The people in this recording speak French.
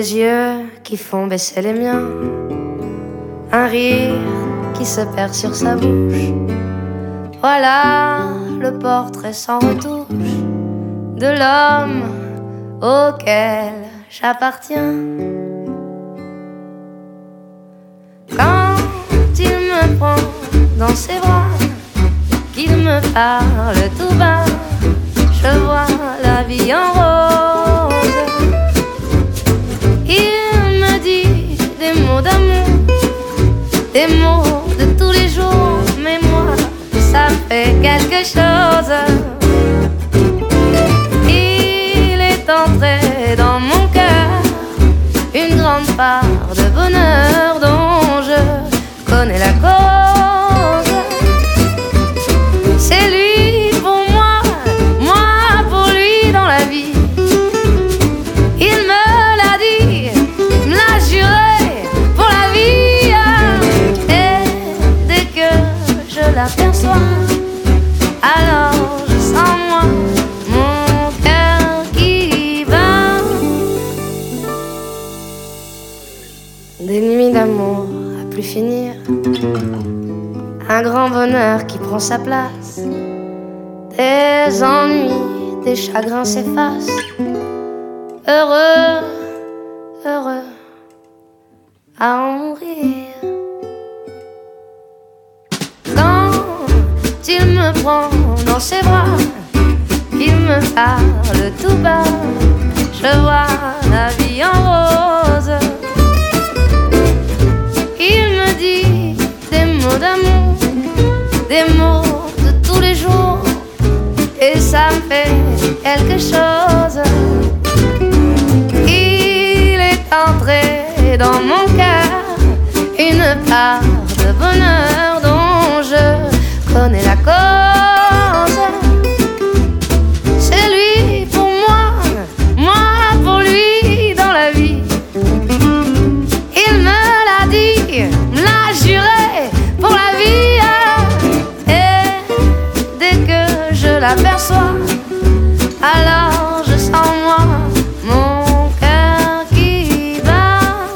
des yeux qui font baisser les miens, un rire qui se perd sur sa bouche. Voilà le portrait sans retouche de l'homme auquel j'appartiens. Quand il me prend dans ses bras, qu'il me parle tout bas, je vois la vie en rose. Il me dit des mots d'amour, des mots de tous les jours, mais moi, ça fait quelque chose. Il est entré dans mon cœur une grande part de bonheur dont je connais la cause. C'est lui pour moi, moi pour lui dans la vie. Il me l'a dit, me l'a juré pour la vie. Et dès que je l'aperçois, alors je sens moi mon cœur qui bat. Des nuits d'amour à plus finir, un grand bonheur qui prend sa place. Des ennuis, des chagrins s'effacent. Heureux, heureux à en mourir. Quand il me prend dans ses bras, qu'il me parle tout bas, je vois la vie en rose. Il me dit des mots d'amour, des mots de tous les jours, et ça me fait quelque chose. Il est entré dans mon cœur une part de bonheur dont je connais la cause. C'est lui pour moi, moi pour lui dans la vie. Il me l'a dit, me l'a juré pour la vie. Et dès que je l'aperçois, alors je sens moi mon cœur qui bat.